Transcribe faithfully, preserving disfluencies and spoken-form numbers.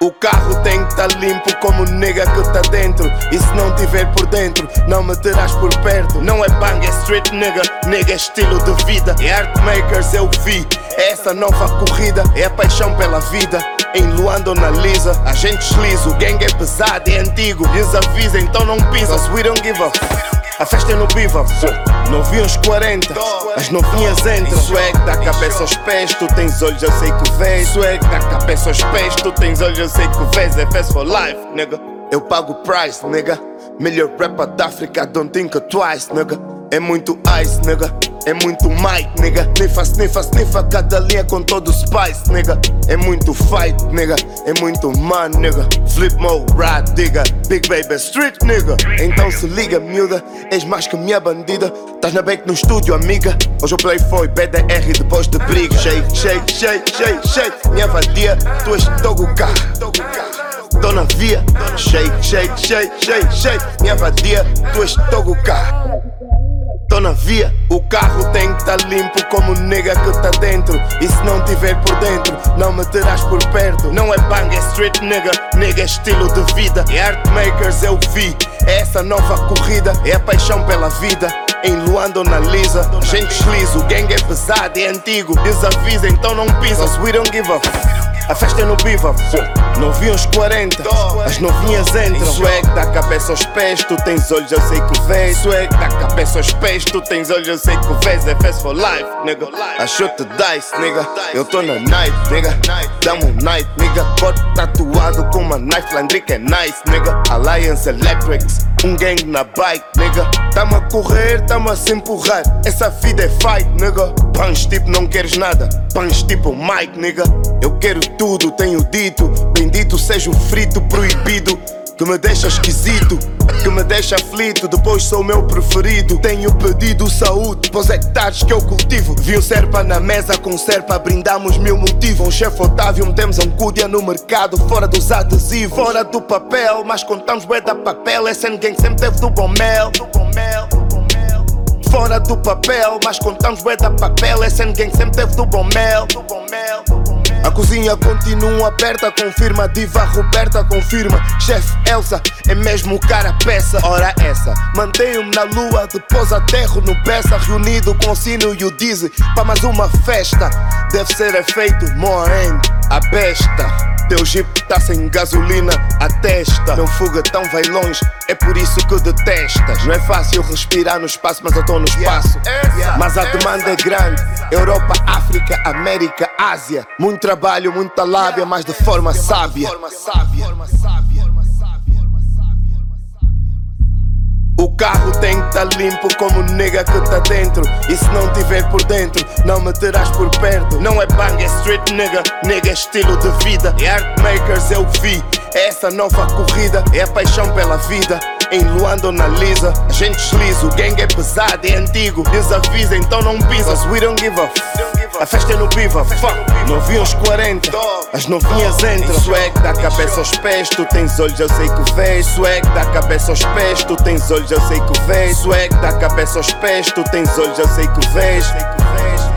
O carro tem que tá limpo como nega que tá dentro. E se não tiver por dentro, não me terás por perto. Não é bang, é street nigga, nigga é estilo de vida. É art makers eu vi, é essa nova corrida. É a paixão pela vida, em Luanda na Lisa. A gente desliza, o gang é pesado, é antigo. Lhes avisa, então não pisa, cause we don't give up. A festa é no Biva, novinhos quarenta, as novinhas entram. Swag da cabeça aos pés, tu tens olhos, eu sei que vês. Swag da cabeça aos pés, tu tens olhos, eu sei que vês. É fast for life, nigga. Eu pago o price, nigga. Melhor rapper da África, don't think twice, nigga. É muito ice, nigga. É muito mic, nigga. Sniffa, sniffa, sniffa, cada linha com todo o spice, nigga. É muito fight, nigga. É muito man, nigga. Flip mode, ride, digga. Big baby, street, nigga. Então se liga, miúda, és mais que minha bandida. Tás na beck no estúdio, amiga. Hoje o play foi B D R depois de briga. Shake, shake, shake, shake, shake. Minha vadia, tu és Toguka. Tô na via. Shake, shake, shake, shake, shake. Minha vadia, tu és Toguka. Tô na via, o carro tem que tá limpo como nega que tá dentro. E se não tiver por dentro, não me terás por perto. Não é bang, é street nigga, nigga é estilo de vida. É art makers eu vi, é essa nova corrida. É a paixão pela vida, em Luanda na Lisa. A gente desliza, o gang é pesado, é antigo. Desavisa, então não pisa, cause we don't give up. A festa é no Biva, novinhos quarenta, as novinhas entram. Swag da cabeça aos pés, tu tens olhos, eu sei que vês. Swag da cabeça aos pés, tu tens olhos, eu sei que vês. É fast for life, nigga. I shoot the dice, nigga. Eu tô na night, nigga. Dá-me um night, nigga. Corpo tatuado com uma knife, Landrick é nice, nigga. Alliance Electrics, um gang na bike, nigga. Tamo a correr, tamo a se empurrar. Essa vida é fight, nigga. Punch tipo não queres nada, punch tipo Mike, nigga. Eu quero tudo, tenho dito. Bendito seja o frito proibido, que me deixa esquisito, que me deixa aflito. Depois sou o meu preferido. Tenho pedido saúde pros hectares que eu cultivo. Vi um serpa na mesa com serpa, brindamos mil motivos. Um chefe Otávio, metemos a Mcúdia no mercado. Fora dos adesivos, fora do papel, mas contamos bué da papel. Esse ninguém sempre teve do bom mel. Fora do papel, mas contamos bué da papel. Esse ninguém sempre teve do bom mel. A cozinha continua aberta, confirma. Diva Roberta confirma. Chefe Elsa é mesmo cara peça. Ora essa, mantenho-me na lua, depois aterro no Bessa. Reunido com o Sino e o Dizzy para mais uma festa. Deve ser efeito Moen, a besta. Teu jeep tá sem gasolina, a testa. Meu foguetão vai longe, é por isso que detestas. Não é fácil respirar no espaço, mas eu tô no espaço. Mas a demanda é grande. Europa, África, América, Ásia. Muito trabalho, muita lábia, mas de forma sábia. O carro tem que tá limpo como nega que tá dentro. E se não tiver por dentro, não me terás por perto. Não é bang, é street nigga, nigga é estilo de vida. É art makers eu vi, é essa nova corrida. É a paixão pela vida, em Luanda na Lisa. A gente desliza, o gang é pesado, é antigo. Desavisa, então não pisa, cause we don't give up. A festa é no Biva, fuck. Novinhos quarenta, as novinhas entram. Swag da cabeça aos pés, tu tens olhos, eu sei que vês. Swag da cabeça aos pés, tu tens olhos, eu sei que vês. Swag da cabeça aos pés, tu tens olhos, eu sei que vês.